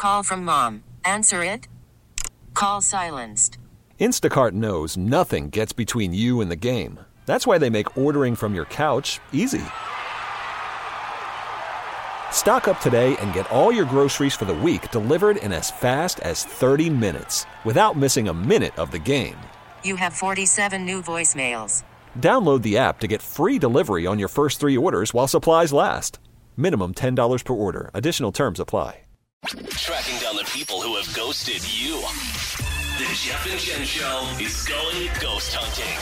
Call from mom. Answer it. Call silenced. Instacart knows nothing gets between you and the game. That's why they make ordering from your couch easy. Stock up today and get all your groceries for the week delivered in as fast as 30 minutes without missing a minute of the game. You have 47 new voicemails. Download the app to get free delivery on your first 3 orders while supplies last. Minimum $10 per order. Additional terms apply. Tracking down the people who have ghosted you. The Jeff and Jen Show is going ghost hunting.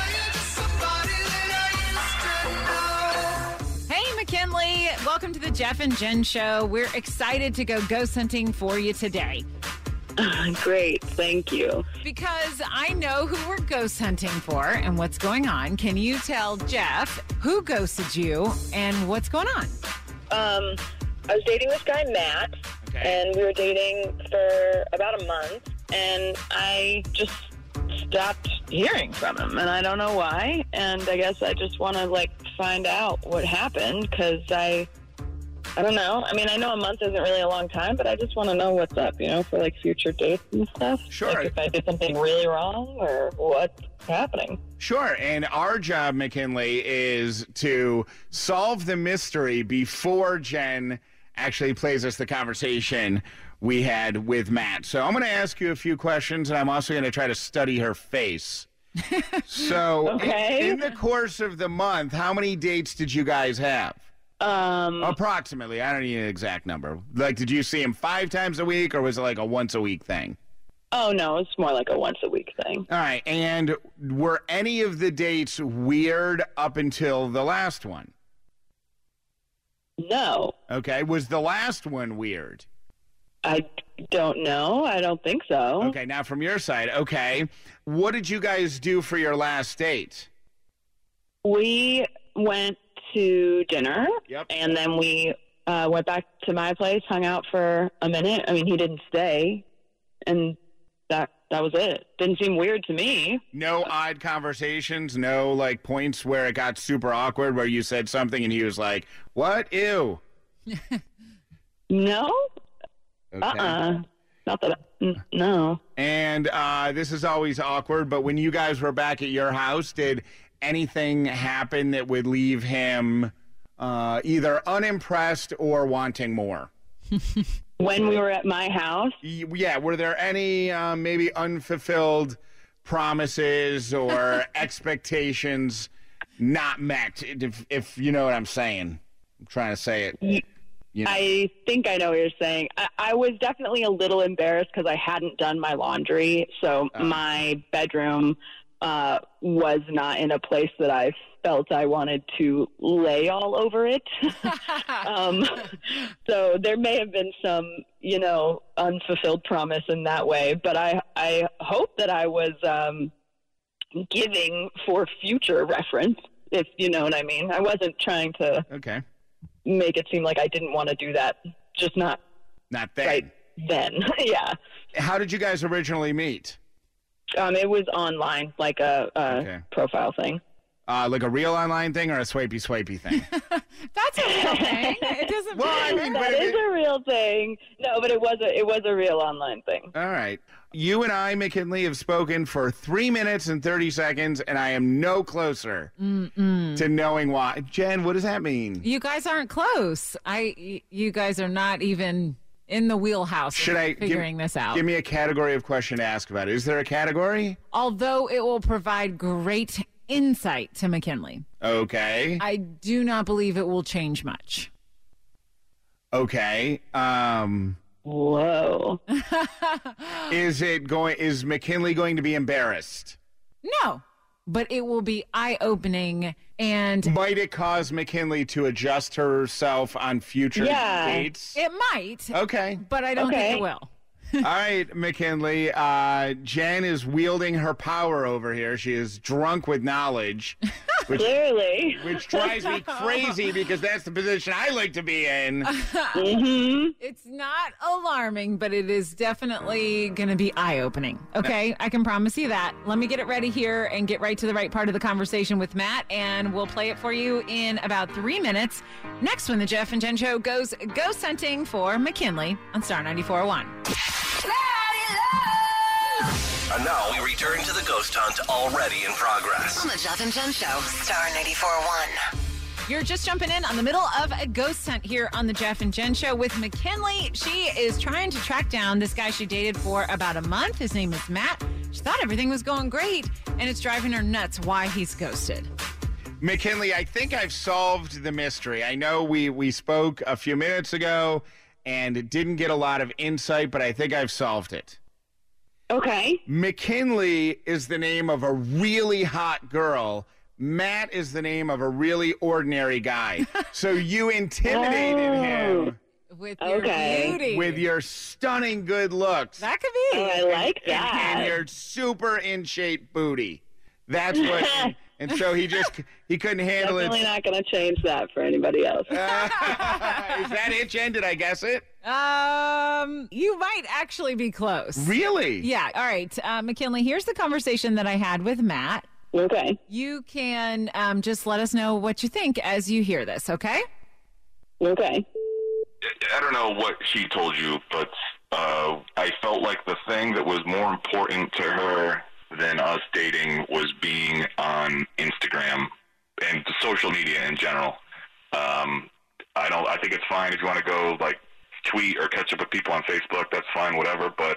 Hey, McKinley. Welcome to the Jeff and Jen Show. We're excited to go ghost hunting for you today. Great. Thank you. Because I know who we're ghost hunting for and what's going on. Can you tell Jeff who ghosted you and what's going on? I was dating this guy, Matt, and we were dating for about a month, and I just stopped hearing from him, and I don't know why, and I guess I just want to, find out what happened, because I don't know. I mean, I know a month isn't really a long time, but I just want to know what's up, for, future dates and stuff. Sure. If I did something really wrong, or what's happening. Sure, and our job, McKinley, is to solve the mystery before Jen actually plays us the conversation we had with Matt. So I'm going to ask you a few questions, and I'm also going to try to study her face. So in the course of the month, how many dates did you guys have? Approximately. I don't need an exact number. Did you see him 5 times a week, or was it a once-a-week thing? Oh, no, it's more like a once-a-week thing. All right, and were any of the dates weird up until the last one? No. Okay, was the last one weird? I don't know. I don't think so. Okay, now from your side, what did you guys do for your last date? We went to dinner, and then we went back to my place, hung out for a minute. I mean, he didn't stay, and that was it. Didn't seem weird to me. No odd conversations, no points where it got super awkward, where you said something and he was like, "What? Ew." No. Okay. Not that. No. And this is always awkward, but when you guys were back at your house, did anything happen that would leave him either unimpressed or wanting more? When we were at my house? Yeah. Were there any maybe unfulfilled promises or expectations not met, if you know what I'm saying? I'm trying to say it. I think I know what you're saying. I was definitely a little embarrassed because I hadn't done my laundry. So my bedroom was not in a place that I felt I wanted to lay all over it. So there may have been some, unfulfilled promise in that way. But I hope that I was giving for future reference, if you know what I mean. I wasn't trying to make it seem like I didn't want to do that. Just not then. Right then. Yeah. How did you guys originally meet? It was online, like a profile thing. Like a real online thing or a swipey thing? That's a real thing. It doesn't. Well, I mean, that is a real thing. No, but it was a real online thing. All right. You and I, McKinley, have spoken for 3 minutes and 30 seconds, and I am no closer to knowing why. Jen, what does that mean? You guys aren't close. You guys are not even in the wheelhouse figuring this out. Give me a category of question to ask about it. Is there a category? Although it will provide great insight to McKinley. Okay. I do not believe it will change much. Okay. Whoa. Is McKinley going to be embarrassed? No, but it will be eye-opening and... Might it cause McKinley to adjust herself on future dates? It might. Okay. But I don't think it will. All right, McKinley. Jen is wielding her power over here. She is drunk with knowledge. Clearly. Which drives me crazy because that's the position I like to be in. It's not alarming, but it is definitely going to be eye-opening. Okay, I can promise you that. Let me get it ready here and get right to the right part of the conversation with Matt, and we'll play it for you in about 3 minutes. Next, when the Jeff and Jen Show goes ghost hunting for McKinley on Star 94.1. And now we return to the ghost hunt already in progress. On the Jeff and Jen Show, Star 94.1. You're just jumping in on the middle of a ghost hunt here on the Jeff and Jen Show with McKinley. She is trying to track down this guy she dated for about a month. His name is Matt. She thought everything was going great, and it's driving her nuts why he's ghosted. McKinley, I think I've solved the mystery. I know we spoke a few minutes ago, and it didn't get a lot of insight, but I think I've solved it. Okay. McKinley is the name of a really hot girl. Matt is the name of a really ordinary guy. So you intimidated him With your beauty. with your stunning good looks That could be. Oh, I like that. and your super in shape booty. That's what. And so he couldn't handle Definitely it. not going to change that for anybody else. Is that it, Jen? Did I guess it? You might actually be close. Really? Yeah. All right. McKinley, here's the conversation that I had with Matt. Okay. You can just let us know what you think as you hear this, okay? Okay. I don't know what she told you, but I felt like the thing that was more important to her than us dating was being on Instagram and social media in general. I think it's fine if you want to go like tweet or catch up with people on Facebook. That's fine, whatever. But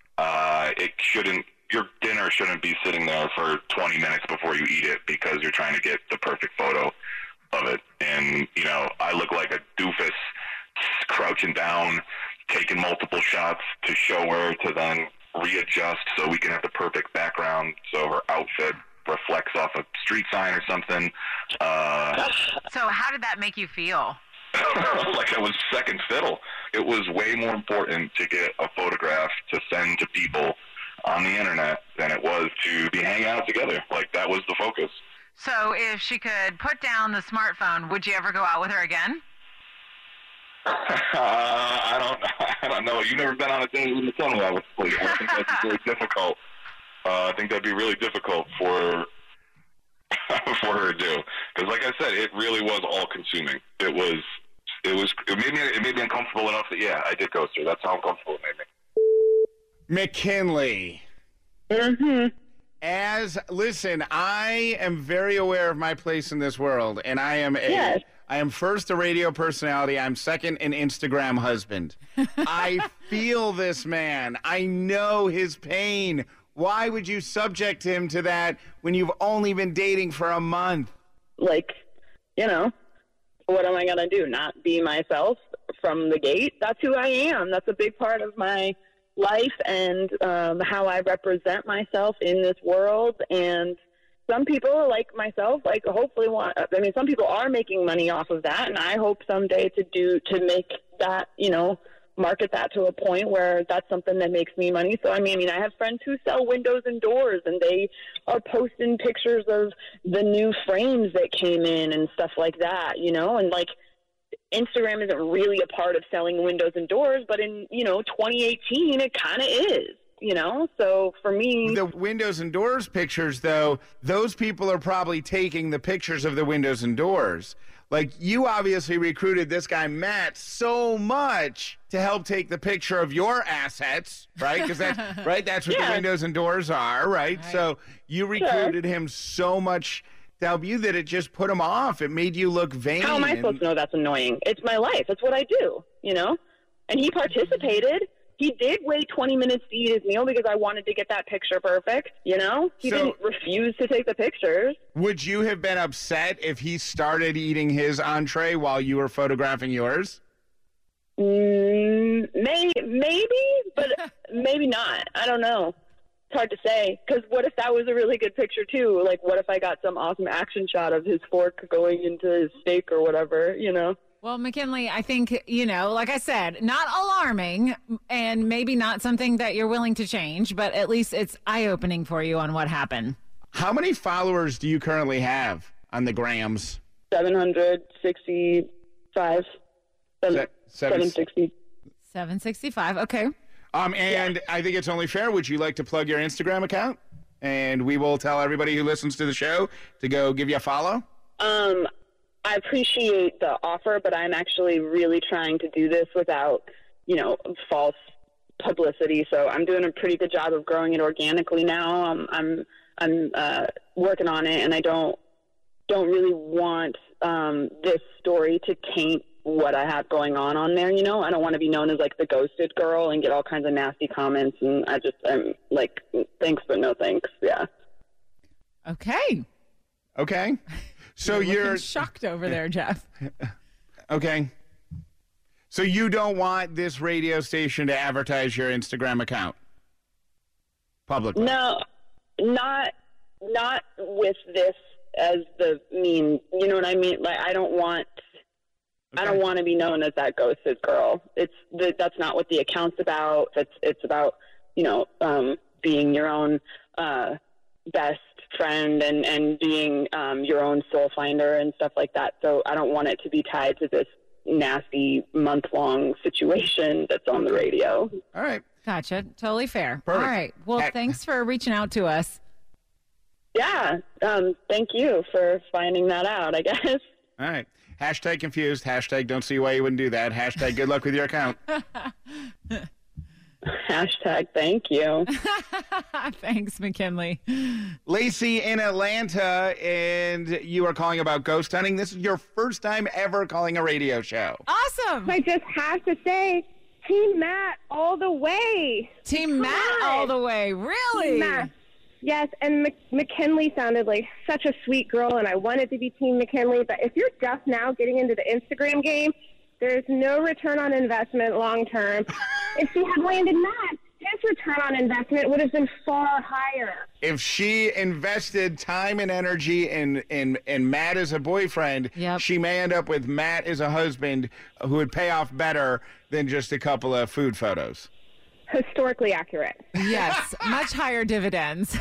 your dinner shouldn't be sitting there for 20 minutes before you eat it because you're trying to get the perfect photo of it. And I look like a doofus crouching down, taking multiple shots to show her to then readjust so we can have the perfect background so her outfit reflects off a street sign or something. So how did that make you feel? Like I was second fiddle. It was way more important to get a photograph to send to people on the internet than it was to be hanging out together. Like that was the focus. So if she could put down the smartphone, would you ever go out with her again? I don't know. You've never been on a date with someone I would sleep. I think that'd be really difficult. I think that'd be really difficult for her to do. Because, like I said, it really was all consuming. It made me uncomfortable enough that I did ghost her. That's how uncomfortable it made me. McKinley. Listen, I am very aware of my place in this world, and I am first a radio personality. I'm second an Instagram husband. I feel this man. I know his pain. Why would you subject him to that when you've only been dating for a month? Like, what am I going to do? Not be myself from the gate? That's who I am. That's a big part of my life and how I represent myself in this world. And some people like myself, hopefully some people are making money off of that. And I hope someday to make that, market that to a point where that's something that makes me money. So, I have friends who sell windows and doors, and they are posting pictures of the new frames that came in and stuff like that, and Instagram isn't really a part of selling windows and doors, but in, 2018, it kind of is. So for me, the windows and doors pictures, though, those people are probably taking the pictures of the windows and doors. Like, you obviously recruited this guy, Matt, so much to help take the picture of your assets, right? Because that's right. That's what the windows and doors are, right? So you recruited him so much to help you that it just put him off. It made you look vain. How am I supposed to know that's annoying? It's my life. It's what I do, And he participated. He did wait 20 minutes to eat his meal because I wanted to get that picture perfect, He didn't refuse to take the pictures. Would you have been upset if he started eating his entree while you were photographing yours? Maybe, but maybe not. I don't know. It's hard to say, because what if that was a really good picture, too? Like, what if I got some awesome action shot of his fork going into his steak or whatever, Well, McKinley, I think, like I said, not alarming and maybe not something that you're willing to change, but at least it's eye-opening for you on what happened. How many followers do you currently have on the grams? 765. 760. 765. Okay. And I think it's only fair. Would you like to plug your Instagram account? And we will tell everybody who listens to the show to go give you a follow. I appreciate the offer, but I'm actually really trying to do this without, false publicity. So I'm doing a pretty good job of growing it organically now. I'm working on it, and I don't really want this story to taint what I have going on there. I don't want to be known as like the ghosted girl and get all kinds of nasty comments. And I'm like, thanks, but no thanks. Yeah. Okay. So you're shocked over there, Jeff. Okay. So you don't want this radio station to advertise your Instagram account publicly? No, not with this as the mean. You know what I mean? Like, I don't want to be known as that ghosted girl. That's not what the account's about. It's about, being your own best friend and being your own soul finder and stuff like that. So I don't want it to be tied to this nasty month-long situation that's on the radio. All right. Gotcha. Totally fair. Perfect. All right. Well, thanks for reaching out to us. Yeah. Thank you for finding that out, I guess. All right. Hashtag confused. Hashtag don't see why you wouldn't do that. Hashtag good luck with your account. Hashtag thank you. Thanks, McKinley. Lacey in Atlanta, and you are calling about ghost hunting. This is your first time ever calling a radio show. Awesome. I just have to say, Team Matt all the way. Team Matt all the way. Really? Team Matt. Yes, and McKinley sounded like such a sweet girl, and I wanted to be Team McKinley. But if you're just now getting into the Instagram game, there's no return on investment long term. If she had landed Matt, his return on investment would have been far higher. If she invested time and energy in Matt as a boyfriend, she may end up with Matt as a husband who would pay off better than just a couple of food photos. Historically accurate. Yes, much higher dividends.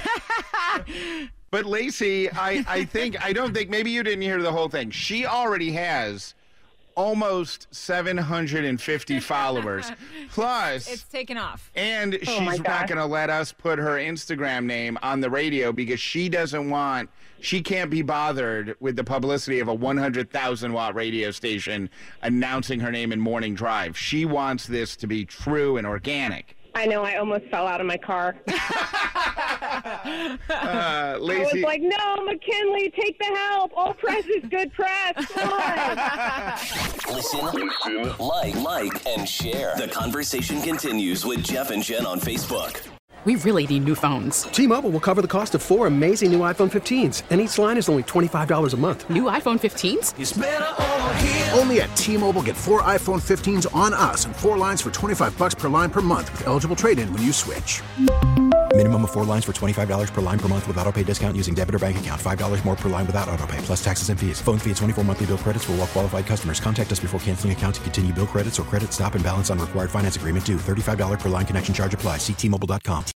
But Lacey, I don't think, maybe you didn't hear the whole thing. She already has almost 750 followers. Plus, it's taken off. And she's not going to let us put her Instagram name on the radio because she can't be bothered with the publicity of a 100,000-watt radio station announcing her name in Morning Drive. She wants this to be true and organic. I know, I almost fell out of my car. Lacey, I was like, no, McKinley, take the help. All press is good press. Come on. Listen, like, and share. The conversation continues with Jeff and Jen on Facebook. We really need new phones. T-Mobile will cover the cost of 4 amazing new iPhone 15s, and each line is only $25 a month. New iPhone 15s? It's better over here. Only at T-Mobile, get 4 iPhone 15s on us and 4 lines for $25 per line per month with eligible trade-in when you switch. Minimum of 4 lines for $25 per line per month with autopay discount using debit or bank account. $5 more per line without autopay, plus taxes and fees. Phone fee at 24 monthly bill credits for well-qualified customers. Contact us before canceling account to continue bill credits or credit stop and balance on required finance agreement due. $35 per line connection charge applies. See T-Mobile.com.